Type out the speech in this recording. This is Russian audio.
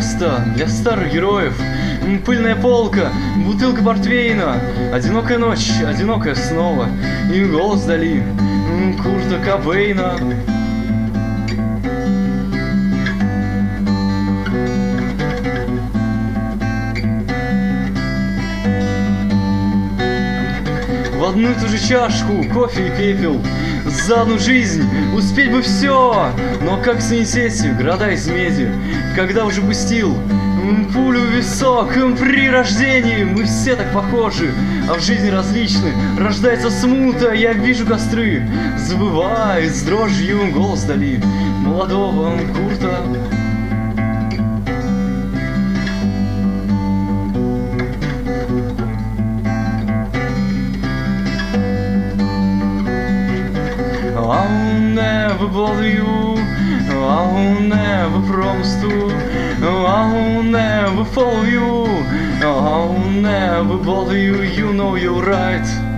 место для старых героев. Пыльная полка, бутылка портвейна, одинокая ночь, одинокая снова, и голос вдали Курта Кобейна. В одну и ту же чашку кофе и пепел, за одну жизнь успеть бы все. Но как в санитете, города из меди, когда уже пустил пулю в висок. При рождении мы все так похожи, а в жизни различны. Рождается смута, я вижу костры, забывает с дрожью голос вдали молодого Курта. I'll never bother you, I'll never promise to, I'll never follow you, I'll never bother you, you know you're right.